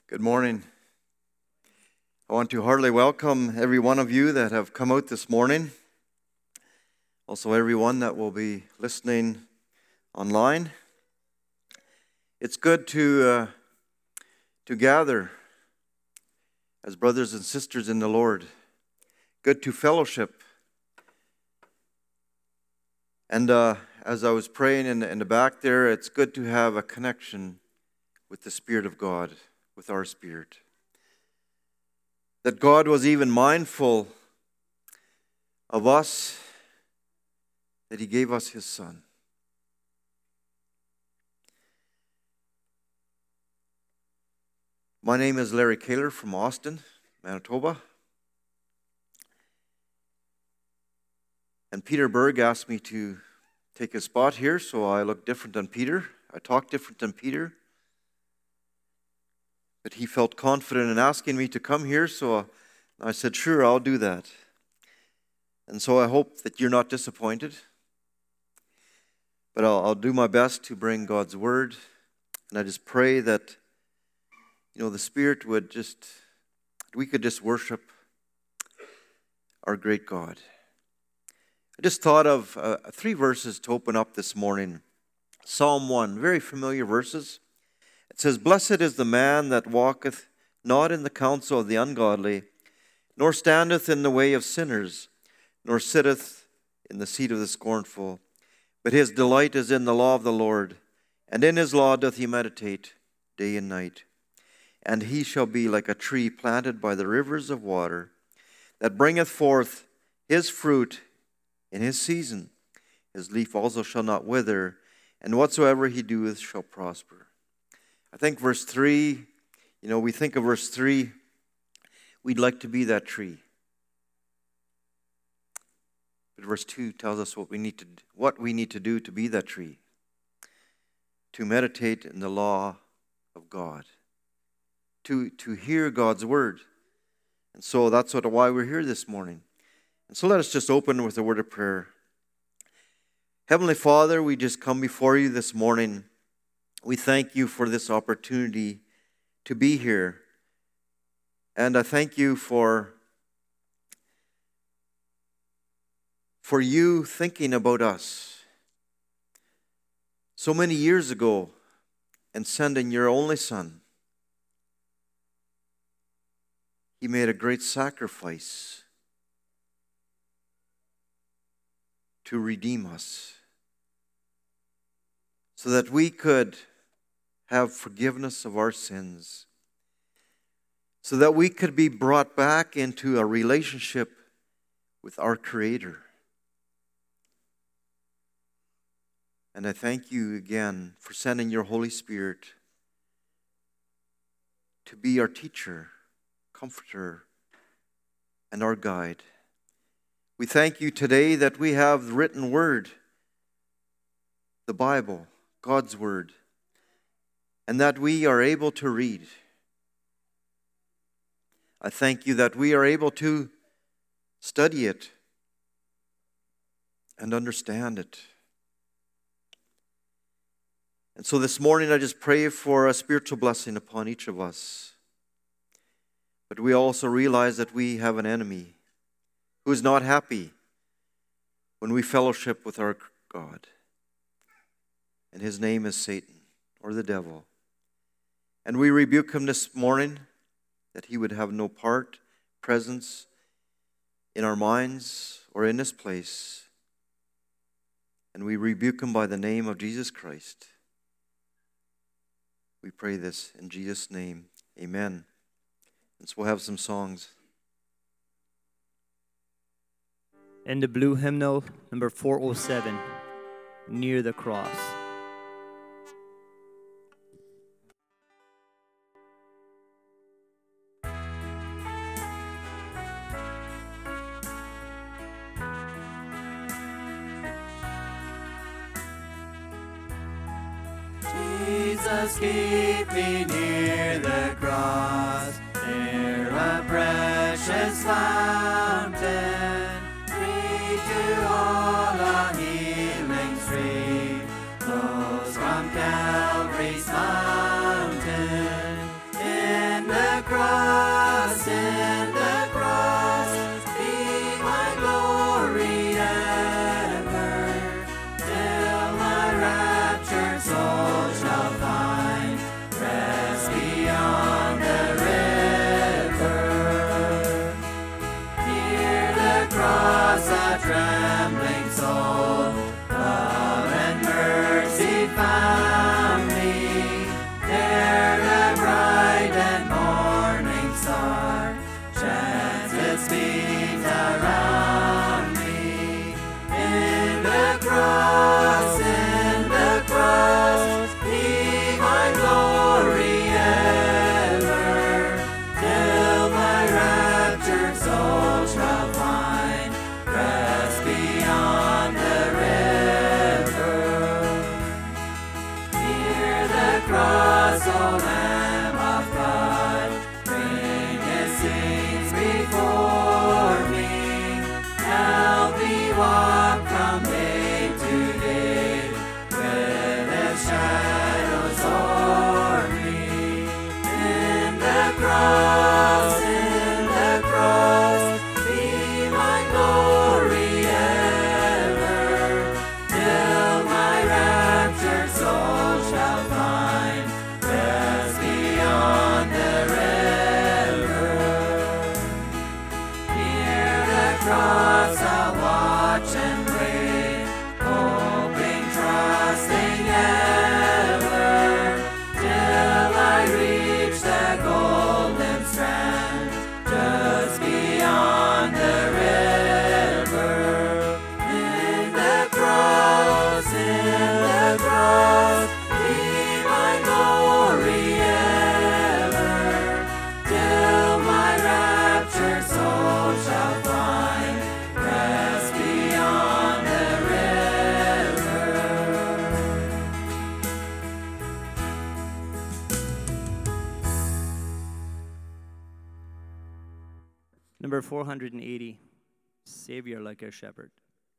Good morning. I want to heartily welcome every one of you that have come out this morning. Also everyone that will be listening online. It's good to gather as brothers and sisters in the Lord. Good to fellowship. And as I was praying in the back there, it's good to have a connection with the Spirit of God, with our spirit. That God was even mindful of us, that He gave us His Son. My name is Larry Kaler from Austin, Manitoba. And Peter Berg asked me to take a spot here, so I look different than Peter. I talk different than Peter. But he felt confident in asking me to come here, so I said, sure, I'll do that. And so I hope that you're not disappointed. But I'll do my best to bring God's Word. And I just pray that, the Spirit would we could just worship our great God. I just thought of 3 verses to open up this morning. Psalm 1, very familiar verses. It says, "Blessed is the man that walketh not in the counsel of the ungodly, nor standeth in the way of sinners, nor sitteth in the seat of the scornful. But his delight is in the law of the Lord, and in his law doth he meditate day and night. And he shall be like a tree planted by the rivers of water, that bringeth forth his fruit in his season. His leaf also shall not wither, and whatsoever he doeth shall prosper." I think verse 3, we think of verse 3, we'd like to be that tree. But verse 2 tells us what we need to do to be that tree. To meditate in the law of God. To hear God's word. And so that's why we're here this morning. And so let us just open with a word of prayer. Heavenly Father, we just come before you this morning. We thank you for this opportunity to be here. And I thank you for you thinking about us so many years ago and sending your only Son. He made a great sacrifice to redeem us so that we could have forgiveness of our sins, so that we could be brought back into a relationship with our Creator. And I thank you again for sending your Holy Spirit to be our teacher, comforter, and our guide. We thank you today that we have the written word, the Bible, God's word, and that we are able to read. I thank you that we are able to study it and understand it. And so this morning I just pray for a spiritual blessing upon each of us. But we also realize that we have an enemy who is not happy when we fellowship with our God. And his name is Satan, or the devil. And we rebuke him this morning, that he would have no part, presence in our minds or in this place. And we rebuke him by the name of Jesus Christ. We pray this in Jesus' name. Amen. And so we'll have some songs. In the blue hymnal, number 407, Near the Cross. Jesus, keep me near the cross, there a precious fountain, free to all a healing stream, flows from Calvary's mountain. In the cross, in the cross, be my glory ever, till my raptured soul shall find rest beyond the river. Near the cross, a trembling soul, love and mercy found me. There the bright and morning star shines its beams around me. In the cross, be my glory ever, till my raptured soul shall find rest beyond the river. Near the cross, O Lamb of God, bring His sins before me. Help me walk from day to day with His shadows o'er me. In the cross, be my glory ever, till my raptured soul shall find rest beyond the river. Near the cross, I'll watch and pray, hoping, trusting ever, till I reach the golden strand just beyond the river. In the cross, be my glory ever, till my raptured soul shall find rest beyond the river. Number 480, Savior like a shepherd.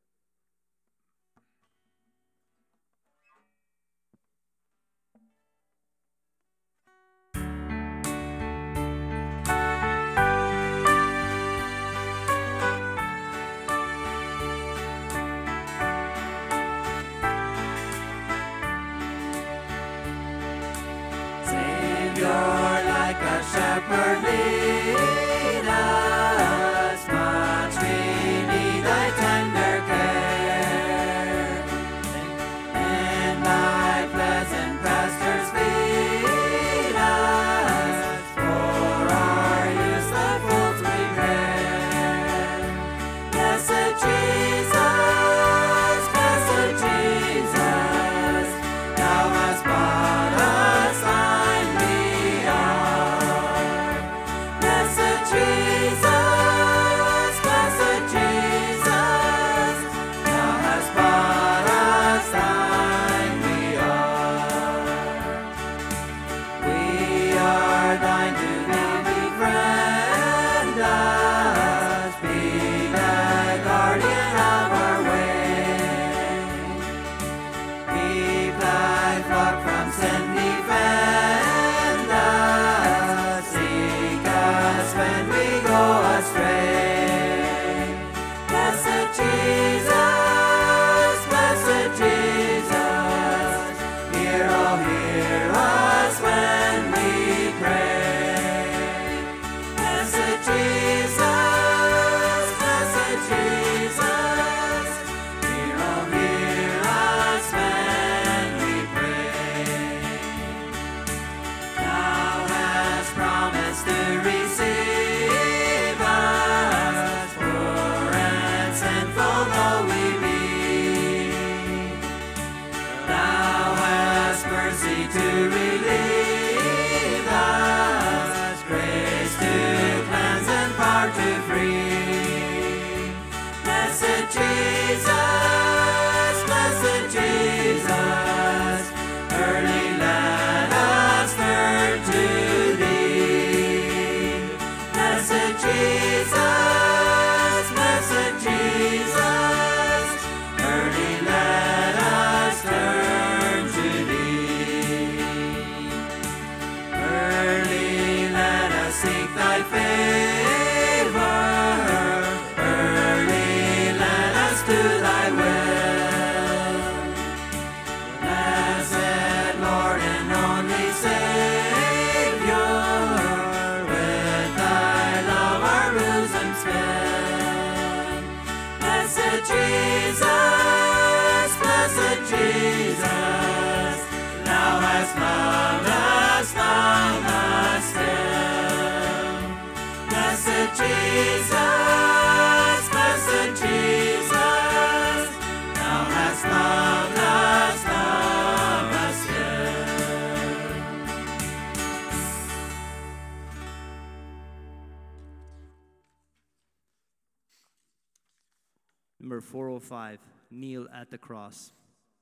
Savior, like a shepherd, lead us. Much we need thy tender Jesus, blessed Jesus, thou hast loved us yet. Number 405, kneel at the cross.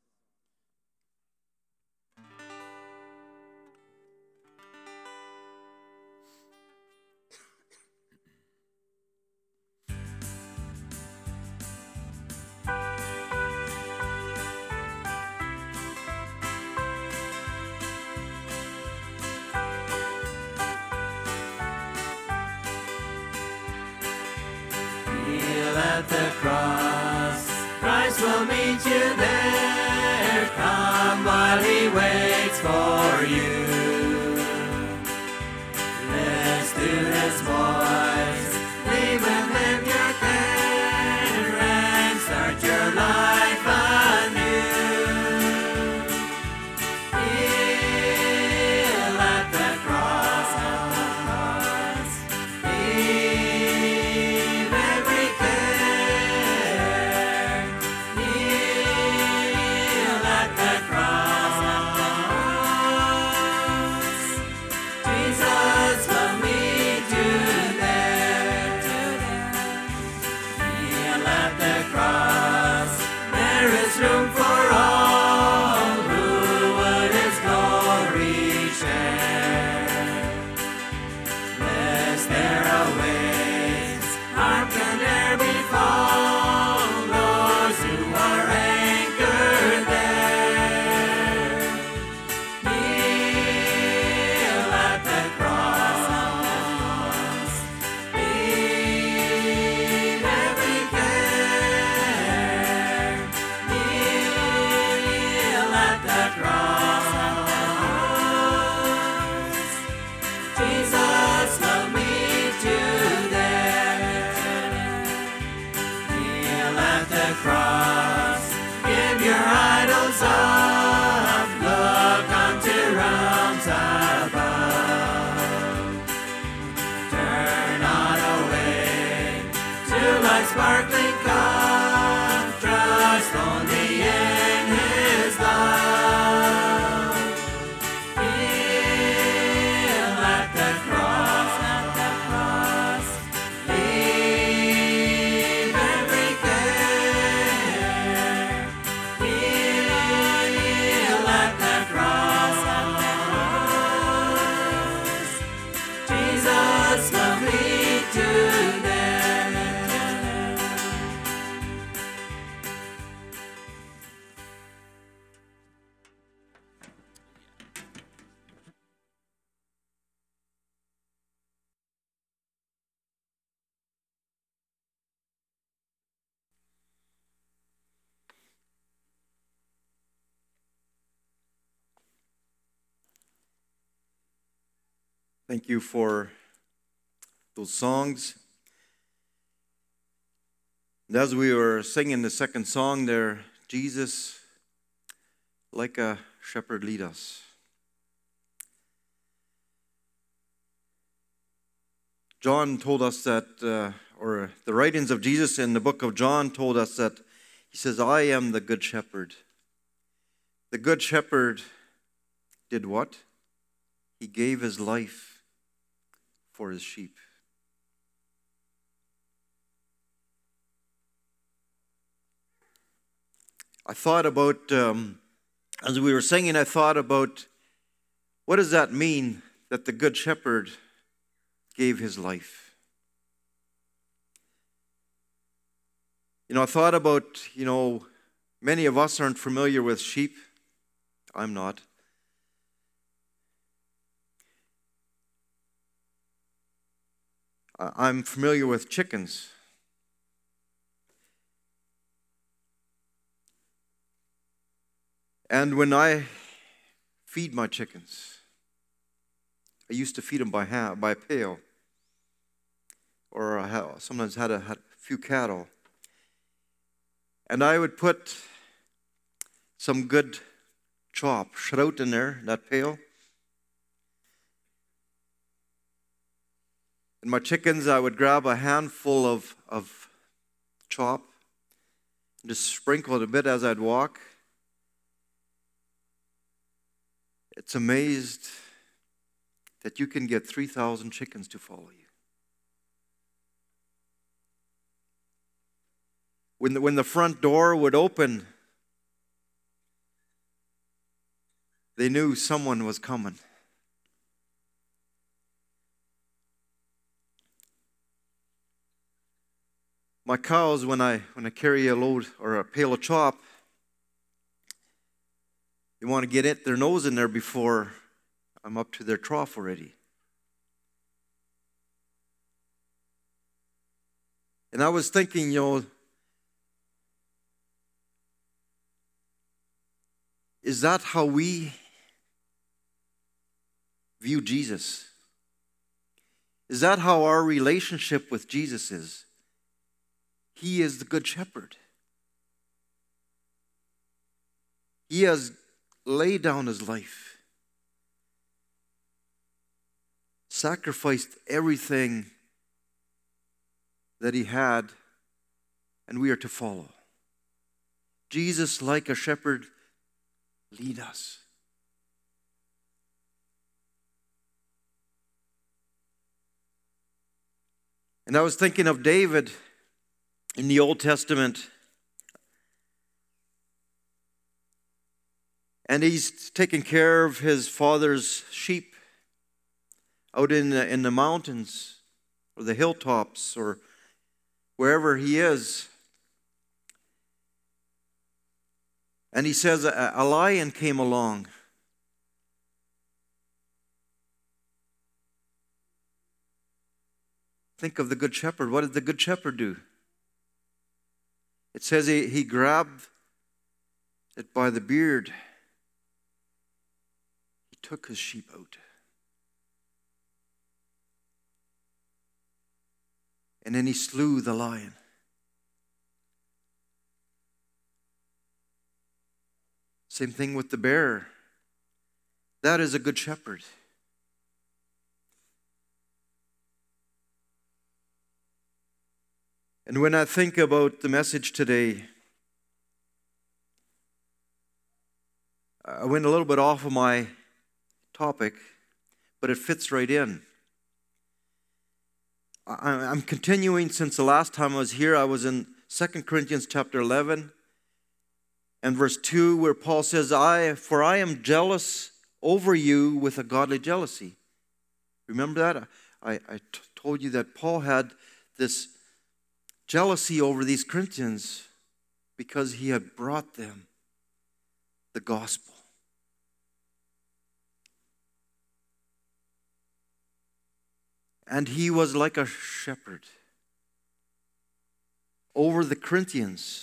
Kneel at the cross, Christ will meet you there. Come while he waits for you. Listen to his voice, leave with him your care, and start your life anew. Kneel at the cross, leave every care. Kneel at the cross. Jesus will meet you there. Kneel at the cross. There is room for all who would his glory share. Blessed there awaits, hearken ere befall those who are anchored there. Kneel at the cross, leave every care. Kneel at the cross. Jesus will meet you there. Kneel at the cross, give your idols up, look unto realms above. Turn not away to life's sparkling cup, trust only in his love. Kneel at the cross, leave every care. Kneel at the cross, Jesus will meet you there. Thank you for those songs. And as we were singing the second song there, Jesus, like a shepherd, lead us. John told us that, or the writings of Jesus in the book of John told us that he says, I am the good shepherd. The good shepherd did what? He gave his life for his sheep. I thought about, as we were singing, I thought about what does that mean that the good shepherd gave his life? I thought about, many of us aren't familiar with sheep. I'm not. I'm familiar with chickens. And when I feed my chickens, I used to feed them by pail, or I sometimes had a few cattle. And I would put some good chop, shrout in there, that pail. And my chickens, I would grab a handful of chop and just sprinkle it a bit as I'd walk. It's amazed that you can get 3,000 chickens to follow you. When the front door would open, they knew someone was coming. My cows, when I carry a load or a pail of chop, they want to get their nose in there before I'm up to their trough already. And I was thinking, is that how we view Jesus? Is that how our relationship with Jesus is? He is the Good Shepherd. He has laid down his life, sacrificed everything that he had, and we are to follow. Jesus, like a shepherd, lead us. And I was thinking of David in the Old Testament. And he's taking care of his father's sheep out in the mountains or the hilltops or wherever he is. And he says a lion came along. Think of the Good Shepherd. What did the Good Shepherd do? It says he grabbed it by the beard. He took his sheep out. And then he slew the lion. Same thing with the bear. That is a good shepherd. And when I think about the message today, I went a little bit off of my topic, but it fits right in. I'm continuing since the last time I was here. I was in 2 Corinthians chapter 11 and verse 2, where Paul says, For I am jealous over you with a godly jealousy. Remember that? I told you that Paul had this jealousy over these Corinthians because he had brought them the gospel. And he was like a shepherd over the Corinthians.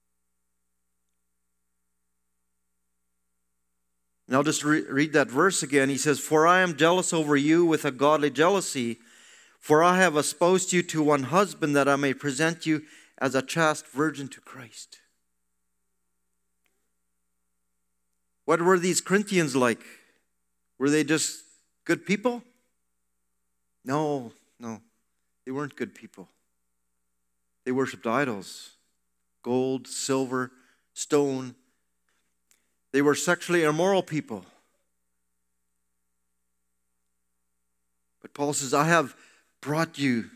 And I'll just read that verse again. He says, For I am jealous over you with a godly jealousy, for I have espoused you to one husband, that I may present you as a chaste virgin to Christ. What were these Corinthians like? Were they just good people? No. They weren't good people. They worshipped idols, gold, silver, stone. They were sexually immoral people. But Paul says, I have brought you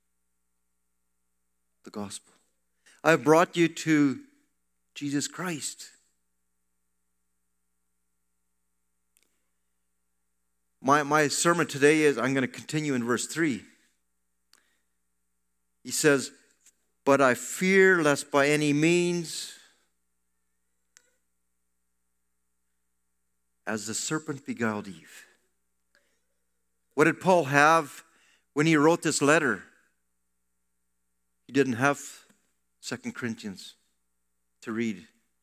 the gospel. I have brought you to Jesus Christ. My sermon today is, I'm going to continue in verse 3. He says, But I fear lest by any means, as the serpent beguiled Eve. What did Paul have when he wrote this letter? He didn't have 2 Corinthians to read.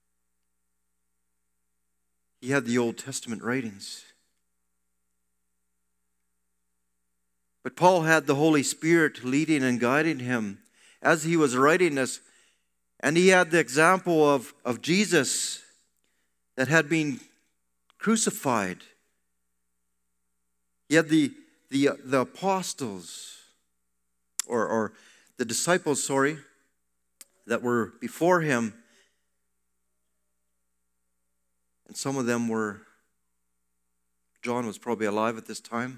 He had the Old Testament writings. But Paul had the Holy Spirit leading and guiding him as he was writing this. And he had the example of Jesus that had been crucified. He had the apostles or the disciples, that were before him, and some of them were, John was probably alive at this time.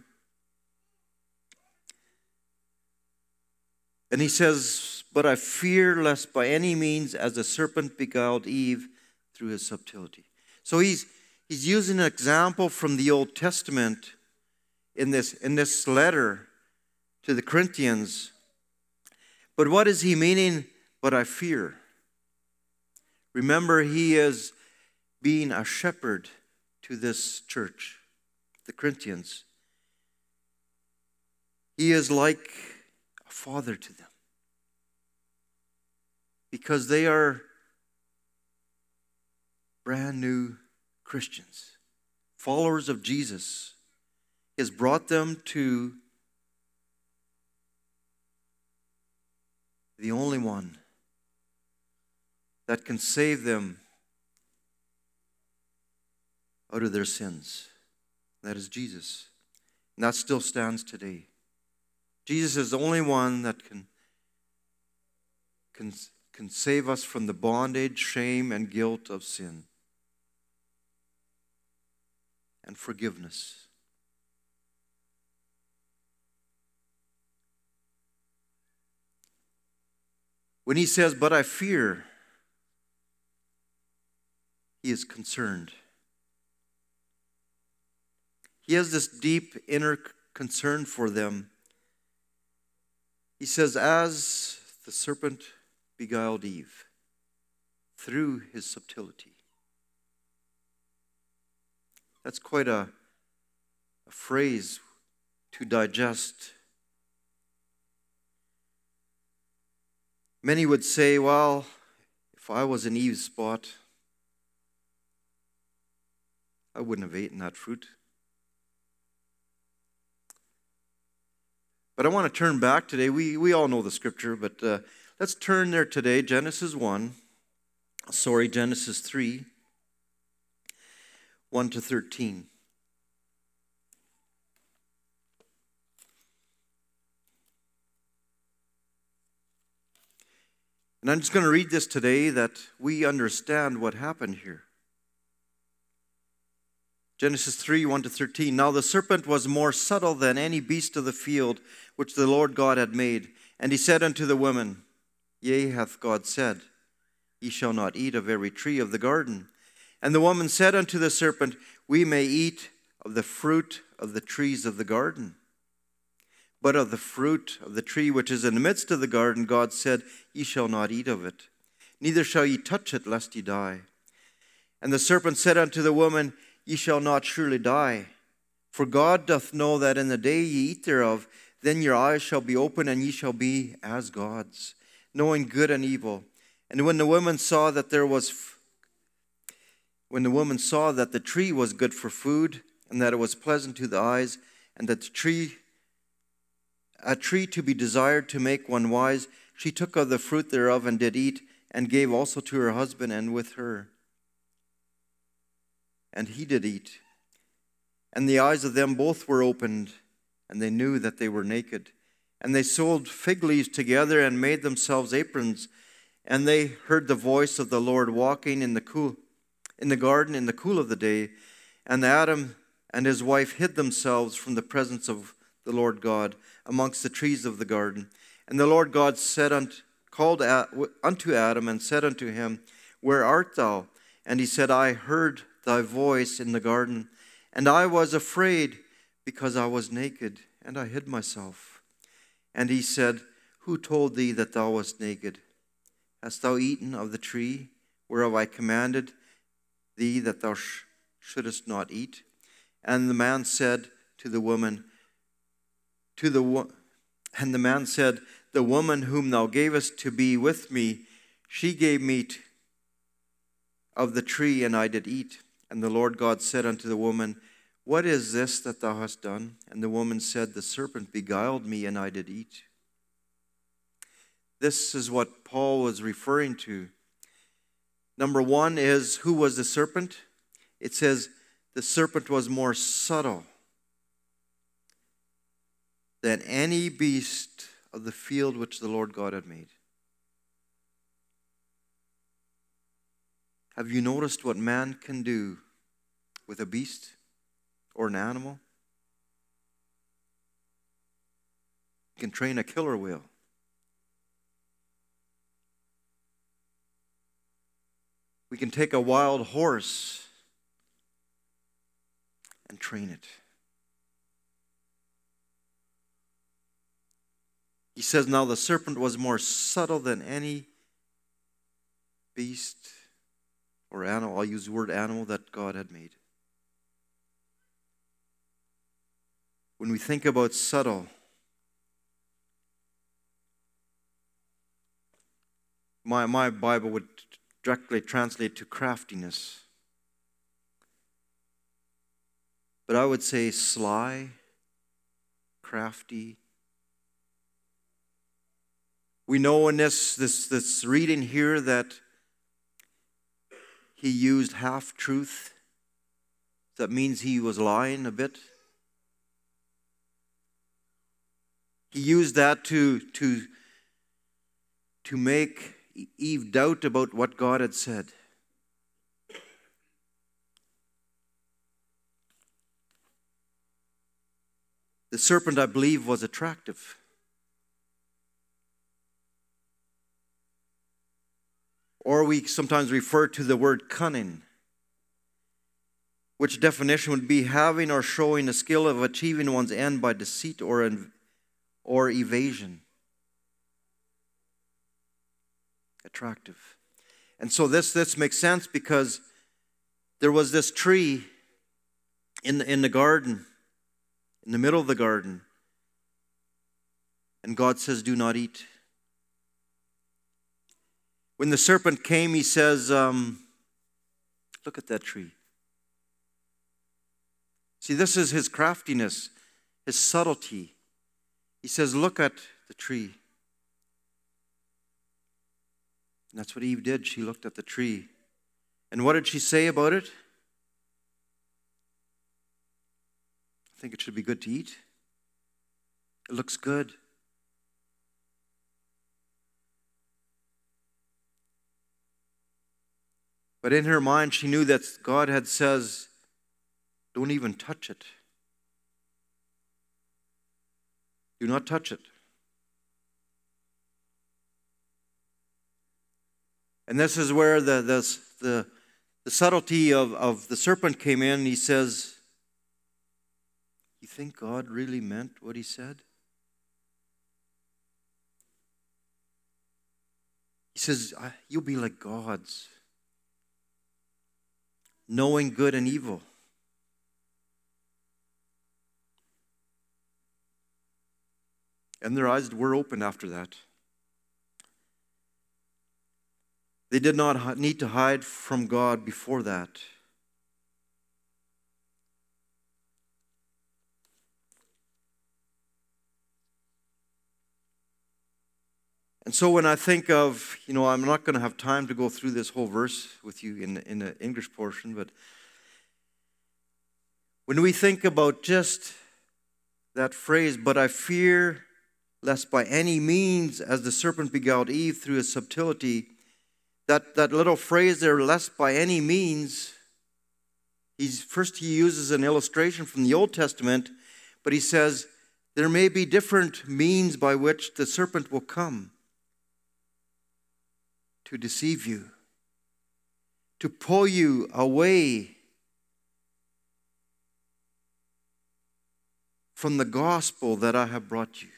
And he says, but I fear lest by any means as the serpent beguiled Eve through his subtlety. So he's using an example from the Old Testament in this letter to the Corinthians. But what is he meaning? But I fear. Remember, he is being a shepherd to this church, the Corinthians. He is like a father to them, because they are brand new Christians, followers of Jesus. He has brought them to the only one that can save them out of their sins. That is Jesus. And that still stands today. Jesus is the only one that can save us from the bondage, shame, and guilt of sin and forgiveness. When he says, but I fear, he is concerned. He has this deep inner concern for them. He says, as the serpent beguiled Eve through his subtlety. That's quite a phrase to digest. Many would say, well, if I was in Eve's spot, I wouldn't have eaten that fruit. But I want to turn back today. We all know the scripture, but let's turn there today. Genesis 3, 1 to 13. And I'm just going to read this today that we understand what happened here. Genesis 3, 1 to 13. Now the serpent was more subtle than any beast of the field which the Lord God had made. And he said unto the woman, Yea, hath God said, Ye shall not eat of every tree of the garden. And the woman said unto the serpent, We may eat of the fruit of the trees of the garden. But of the fruit of the tree which is in the midst of the garden, God said, Ye shall not eat of it, neither shall ye touch it, lest ye die. And the serpent said unto the woman, Ye shall not surely die. For God doth know that in the day ye eat thereof, then your eyes shall be open, and ye shall be as gods, knowing good and evil. And when the woman saw that the tree was good for food, and that it was pleasant to the eyes, and that a tree to be desired to make one wise, she took of the fruit thereof and did eat, and gave also to her husband, and with her. And he did eat. And the eyes of them both were opened, and they knew that they were naked. And they sewed fig leaves together and made themselves aprons. And they heard the voice of the Lord walking in the garden in the cool of the day. And Adam and his wife hid themselves from the presence of the Lord God amongst the trees of the garden. And the Lord God called unto Adam and said unto him, Where art thou? And he said, I heard thy voice in the garden, and I was afraid, because I was naked, and I hid myself. And he said, Who told thee that thou wast naked? Hast thou eaten of the tree whereof I commanded thee that thou shouldest not eat? And the man said to the woman, The woman whom thou gavest to be with me, she gave me of the tree, and I did eat. And the Lord God said unto the woman, What is this that thou hast done? And the woman said, The serpent beguiled me, and I did eat. This is what Paul was referring to. Number one is, who was the serpent? It says, the serpent was more subtle than any beast of the field which the Lord God had made. Have you noticed what man can do with a beast or an animal? You can train a killer whale. We can take a wild horse and train it. He says, now the serpent was more subtle than any beast or animal. I'll use the word animal that God had made. When we think about subtle, my Bible would directly translate to craftiness. But I would say sly, crafty. We know in this reading here that he used half-truth. That means he was lying a bit. He used that to make Eve doubt about what God had said. The serpent, I believe, was attractive. Or we sometimes refer to the word cunning, which definition would be having or showing a skill of achieving one's end by deceit or evasion. Attractive. And so this makes sense because there was this tree in the garden, in the middle of the garden, and God says, do not eat. When the serpent came, he says, look at that tree. See, this is his craftiness, his subtlety. He says, look at the tree. And that's what Eve did. She looked at the tree. And what did she say about it? I think it should be good to eat. It looks good. But in her mind, she knew that God had says, don't even touch it. Do not touch it. And this is where the subtlety of the serpent came in. He says, you think God really meant what he said? He says, you'll be like gods, knowing good and evil. And their eyes were opened after that. They did not need to hide from God before that. And so when I think of, I'm not going to have time to go through this whole verse with you in the English portion, but when we think about just that phrase, but I fear lest by any means, as the serpent beguiled Eve through his subtlety, that little phrase there, lest by any means, he uses an illustration from the Old Testament, but he says, there may be different means by which the serpent will come to deceive you, to pull you away from the gospel that I have brought you.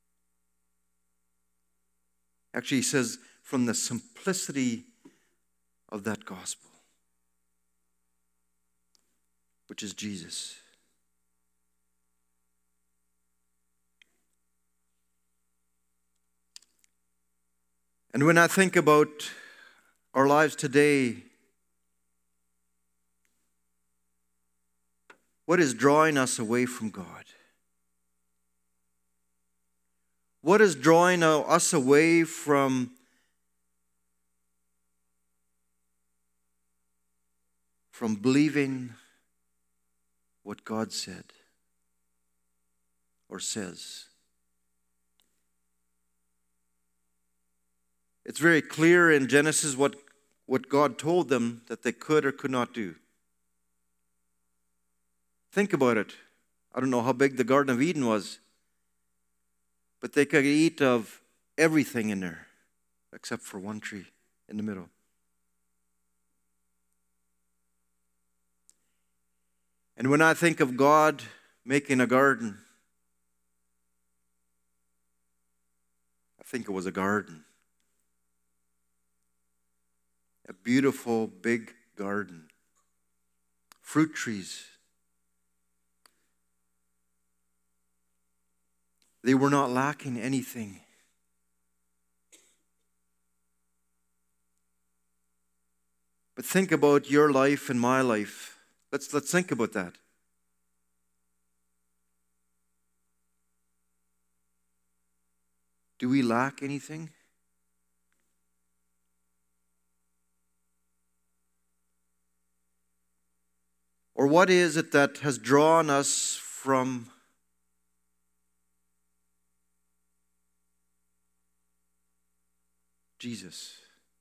Actually, he says, from the simplicity of that gospel, which is Jesus. And when I think about our lives today, what is drawing us away from God? What is drawing us away from believing what God said or says? It's very clear in Genesis what God told them that they could or could not do. Think about it. I don't know how big the Garden of Eden was, but they could eat of everything in there except for one tree in the middle. And when I think of God making a garden, I think it was a garden. A beautiful, big garden. Fruit trees. They were not lacking anything. But think about your life and my life. Let's think about that. Do we lack anything? Or what is it that has drawn us from Jesus?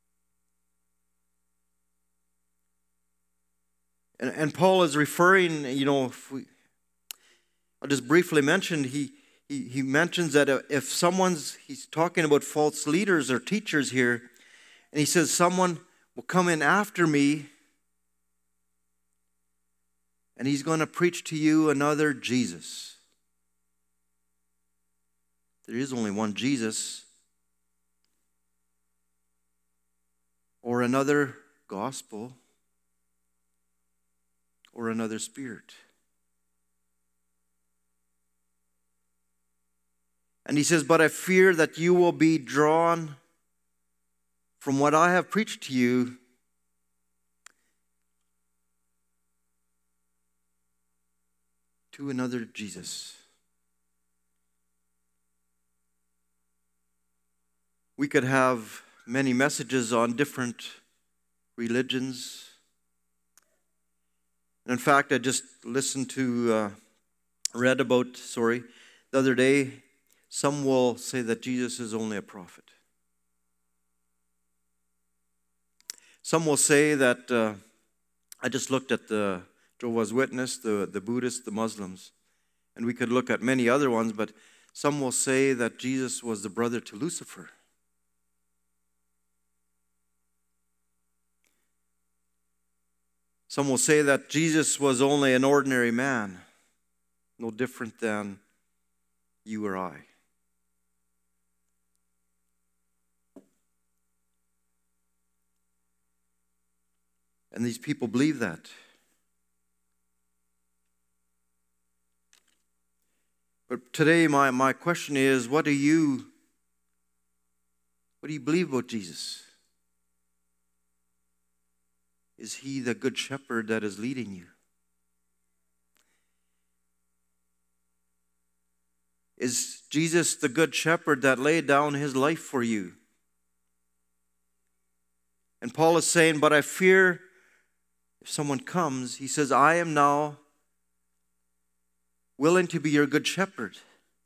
And Paul is referring, I'll just briefly mention, he mentions that if he's talking about false leaders or teachers here, and he says someone will come in after me, and he's going to preach to you another Jesus. There is only one Jesus, or another gospel, or another spirit. And he says, but I fear that you will be drawn from what I have preached to you to another Jesus. We could have many messages on different religions. In fact, I just read about the other day, some will say that Jesus is only a prophet. Some will say that, I just looked at the Jehovah's Witness, the Buddhists, the Muslims, and we could look at many other ones, but some will say that Jesus was the brother to Lucifer. Some will say that Jesus was only an ordinary man, no different than you or I. And these people believe that. But today my question is, what do you believe about Jesus? Is he the good shepherd that is leading you? Is Jesus the good shepherd that laid down his life for you? And Paul is saying, but I fear if someone comes, he says, I am now willing to be your good shepherd.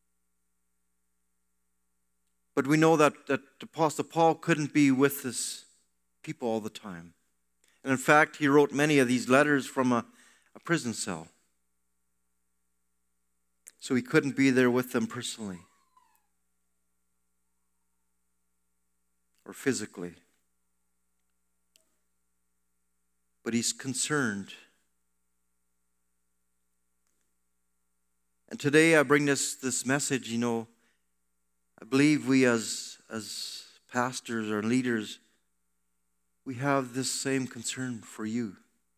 But we know that Apostle Paul couldn't be with his people all the time. And in fact, he wrote many of these letters from a prison cell. So he couldn't be there with them personally or physically. But he's concerned. And today I bring this message, I believe we as pastors or leaders, we have this same concern for you.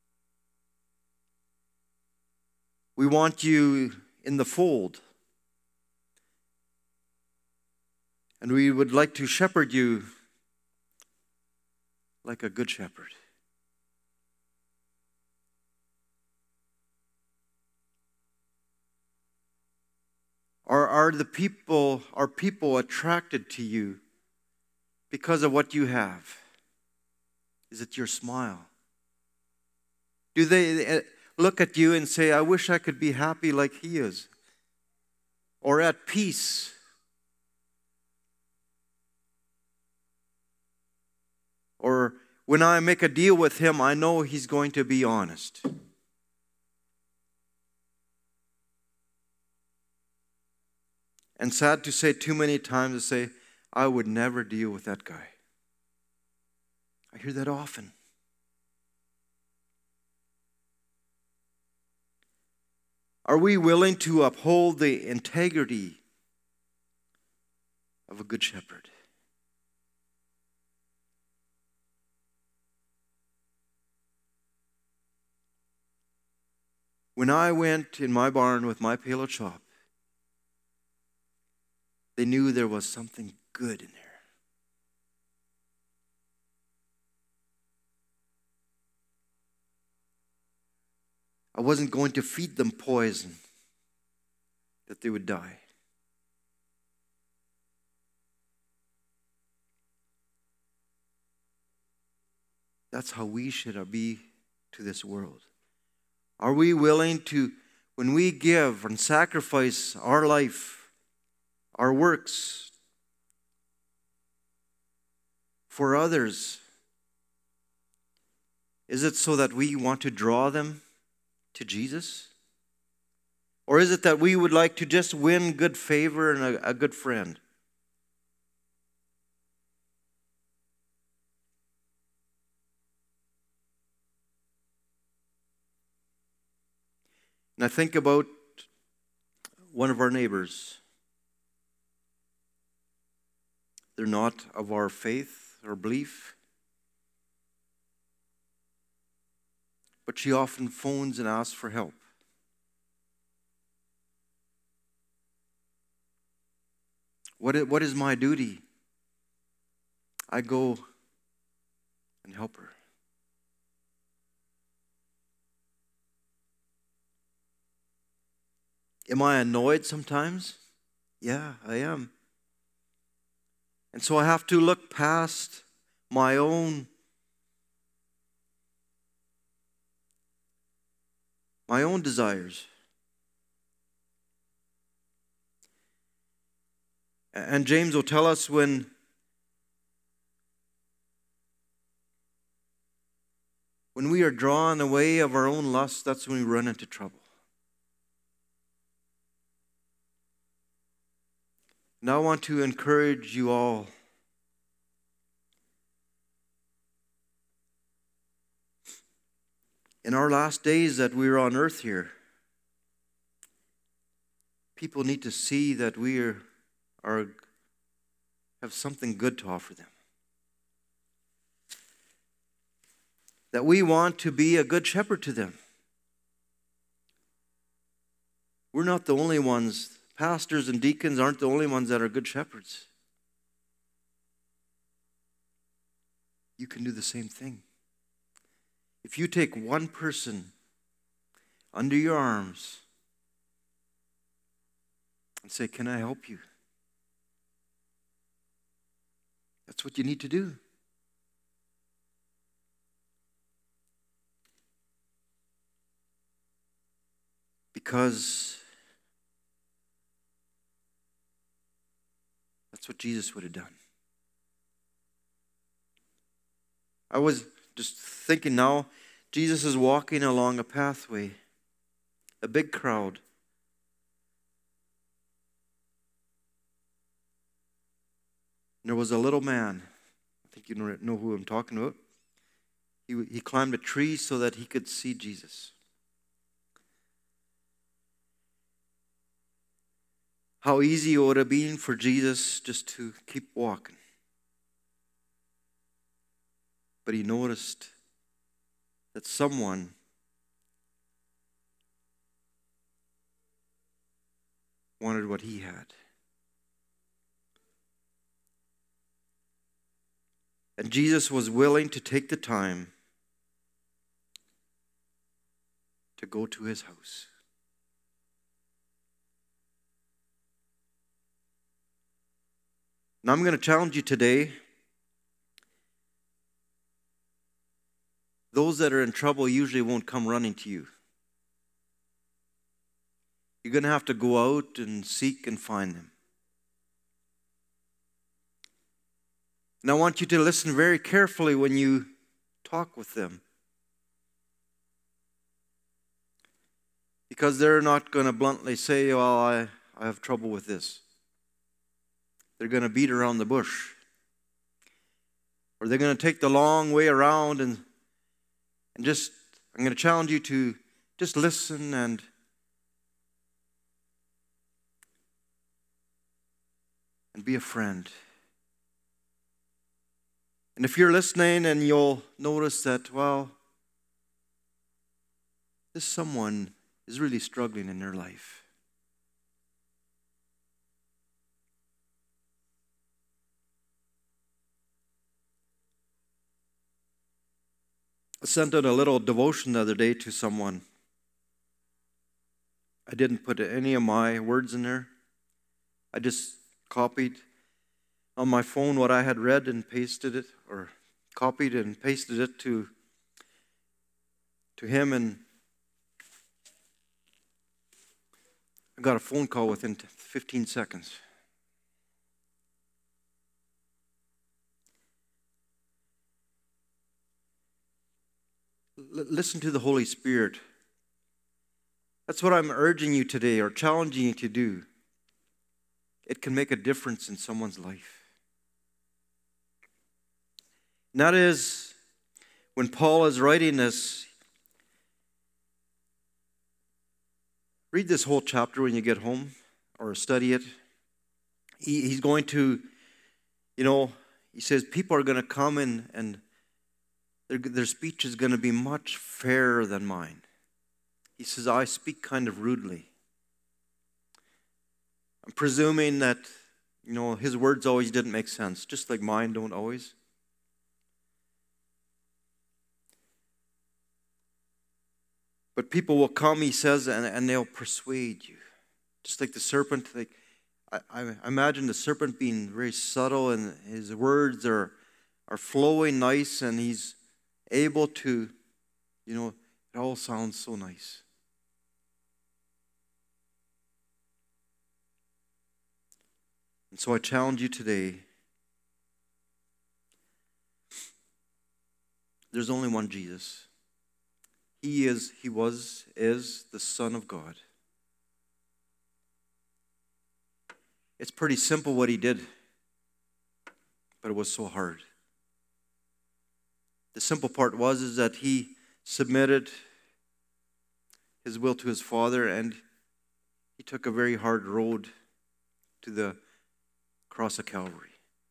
We want you in the fold. And we would like to shepherd you like a good shepherd. Are people attracted to you because of what you have? Is it your smile? Do they look at you and say, I wish I could be happy like he is? Or at peace? when I make a deal with him, I know he's going to be honest. And sad to say, too many times I say, I would never deal with that guy. I hear that often. Are we willing to uphold the integrity of a good shepherd? When I went in my barn with my pail of chop, they knew there was something good in there. I wasn't going to feed them poison that they would die. That's how we should be to this world. Are we willing to, when we give and sacrifice our life, our works for others, is it so that we want to draw them to Jesus? Or is it that we would like to just win good favor and a good friend? And I think about one of our neighbors. They're not of our faith or belief. But she often phones and asks for help. What is my duty? I go and help her. Am I annoyed sometimes? Yeah, I am. And so I have to look past my own desires. And James will tell us when we are drawn away of our own lust, that's when we run into trouble. And I want to encourage you all in our last days that we're on earth here. People need to see that we have something good to offer them. That we want to be a good shepherd to them. We're not the only ones. Pastors and deacons aren't the only ones that are good shepherds. You can do the same thing. If you take one person under your arms and say, "Can I help you?" That's what you need to do. Because that's what Jesus would have done. I was just thinking now, Jesus is walking along a pathway, a big crowd. And there was a little man. I think you know who I'm talking about. He climbed a tree so that he could see Jesus. How easy it would have been for Jesus just to keep walking. But he noticed that someone wanted what he had. And Jesus was willing to take the time to go to his house. Now I'm going to challenge you today. Those that are in trouble usually won't come running to you. You're going to have to go out and seek and find them. And I want you to listen very carefully when you talk with them. Because they're not going to bluntly say, well, I have trouble with this. They're going to beat around the bush. Or they're going to take the long way around and just, I'm going to challenge you to just listen and be a friend. And if you're listening and you'll notice that, well, this someone is really struggling in their life. I sent out a little devotion the other day to someone. I didn't put any of my words in there. I just copied on my phone what I had read and pasted it, or copied and pasted it to him, and I got a phone call within 15 seconds. Listen to the Holy Spirit. That's what I'm urging you today, or challenging you to do. It can make a difference in someone's life. And that is, when Paul is writing this, read this whole chapter when you get home, or study it. He's going to, he says people are going to come and their speech is going to be much fairer than mine. He says, I speak kind of rudely. I'm presuming that, his words always didn't make sense, just like mine don't always. But people will come, he says, and they'll persuade you. Just like the serpent. I imagine the serpent being very subtle, and his words are flowing nice, and he's able to, it all sounds so nice. And so I challenge you today. There's only one Jesus. He is the Son of God. It's pretty simple what he did, but it was so hard. The simple part is that he submitted his will to his Father, and he took a very hard road to the cross of Calvary.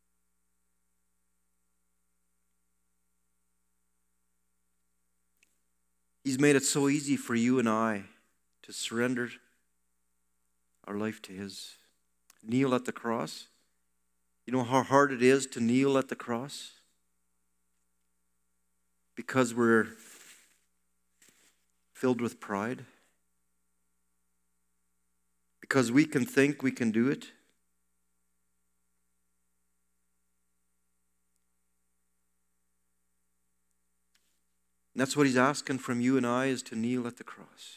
He's made it so easy for you and I to surrender our life to his. Kneel at the cross. You know how hard it is to kneel at the cross? Because we're filled with pride. Because we can think we can do it. And that's what he's asking from you and I, is to kneel at the cross.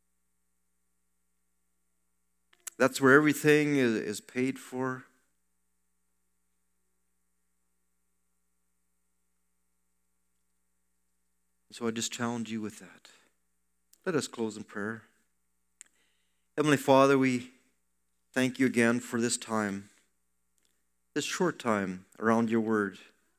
That's where everything is paid for. So I just challenge you with that. Let us close in prayer. Heavenly Father, we thank you again for this time, this short time around your word.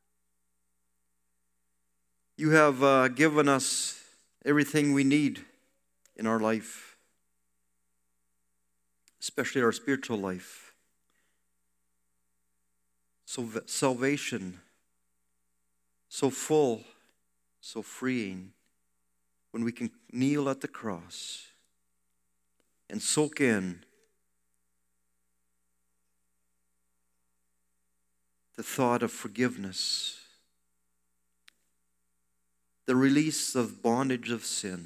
You have given us everything we need in our life, especially our spiritual life. So salvation, so full, so freeing, when we can kneel at the cross and soak in the thought of forgiveness, the release of bondage of sin.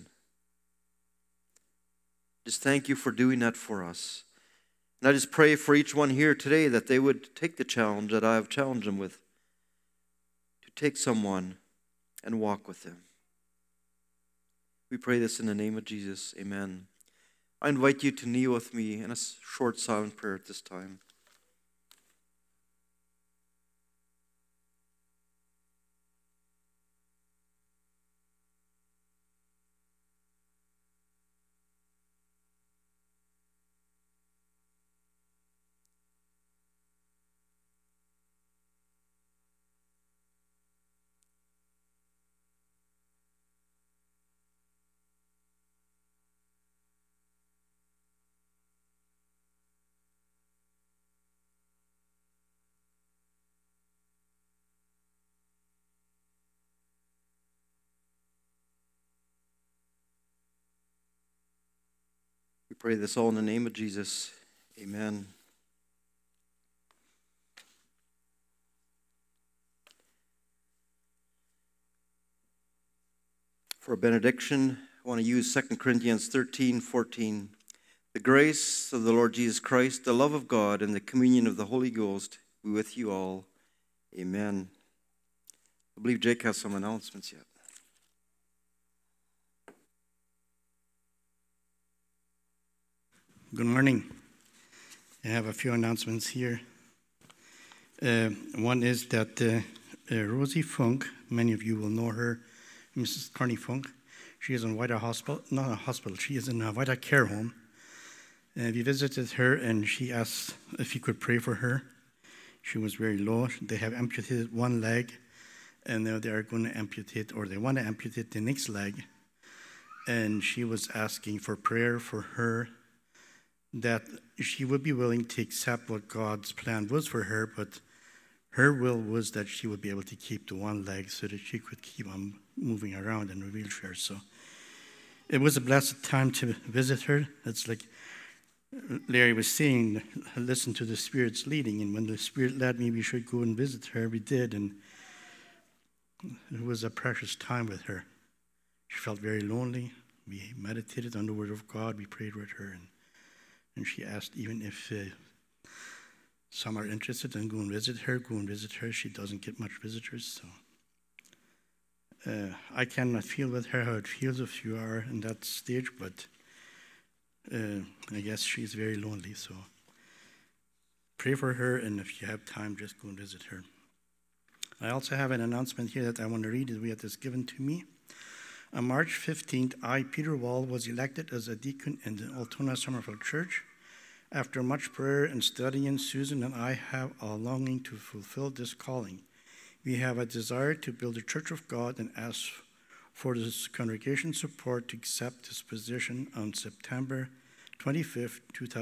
Just thank you for doing that for us. And I just pray for each one here today that they would take the challenge that I have challenged them with, to take someone and walk with them. We pray this in the name of Jesus. Amen. I invite you to kneel with me in a short silent prayer at this time. We pray this all in the name of Jesus. Amen. For a benediction, I want to use 2 Corinthians 13:14. The grace of the Lord Jesus Christ, the love of God, and the communion of the Holy Ghost be with you all. Amen. I believe Jake has some announcements yet. Good morning. I have a few announcements here. One is that Rosie Funk, many of you will know her, Mrs. Carney Funk. She is in White Hospital, not a hospital, she is in a White Care Home. We visited her and she asked if you could pray for her. She was very low. They have amputated one leg and now they are going to amputate, or they want to amputate the next leg. And she was asking for prayer for her, that she would be willing to accept what God's plan was for her, but her will was that she would be able to keep the one leg so that she could keep on moving around in a wheelchair. So it was a blessed time to visit her. It's like Larry was saying, listen to the Spirit's leading, and when the Spirit led me, we should go and visit her. We did, and it was a precious time with her. She felt very lonely. We meditated on the Word of God. We prayed with her, and she asked even if some are interested in go and visit her. She doesn't get much visitors, so I cannot feel with her how it feels if you are in that stage, but I guess she's very lonely, so pray for her, and if you have time, just go and visit her. I also have an announcement here that I want to read that is given to me. On March 15th, I, Peter Wall, was elected as a deacon in the Altoona Summerfield Church. After much prayer and studying, Susan and I have a longing to fulfill this calling. We have a desire to build a church of God and ask for this congregation's support to accept this position on September 25th,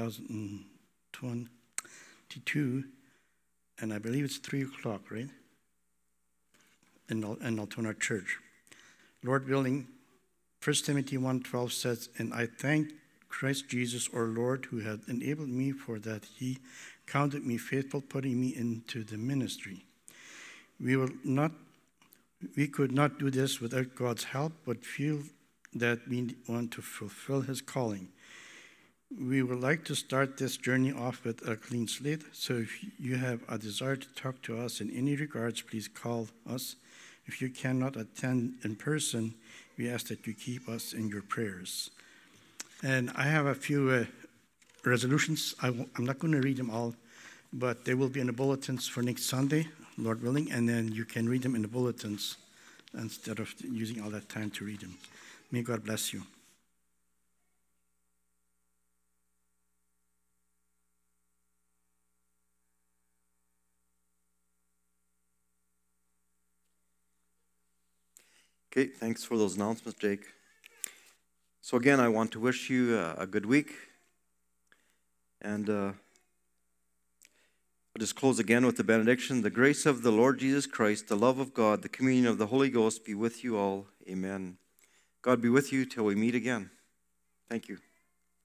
2022, and I believe it's 3 o'clock, right? In Altoona Church. Lord willing, 1 Timothy 1:12 says, and I thank Christ Jesus our Lord, who had enabled me for that he counted me faithful, putting me into the ministry. We could not do this without God's help, but feel that we want to fulfill his calling. We would like to start this journey off with a clean slate, so if you have a desire to talk to us in any regards, please call us. If you cannot attend in person, we ask that you keep us in your prayers. And I have a few resolutions. I'm not going to read them all, but they will be in the bulletins for next Sunday, Lord willing, and then you can read them in the bulletins instead of using all that time to read them. May God bless you. Okay, thanks for those announcements, Jake. So again, I want to wish you a good week. And I'll just close again with the benediction. The grace of the Lord Jesus Christ, the love of God, the communion of the Holy Ghost be with you all. Amen. God be with you till we meet again. Thank you.